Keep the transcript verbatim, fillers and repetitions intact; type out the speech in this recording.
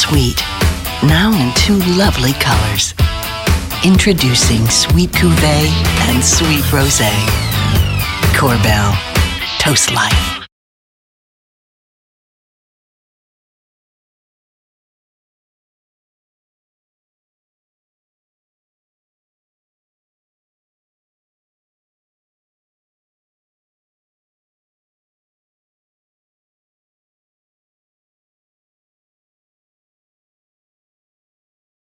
sweet, now in two lovely colors. Introducing Sweet Cuvée and Sweet Rosé. Korbel. Toast life.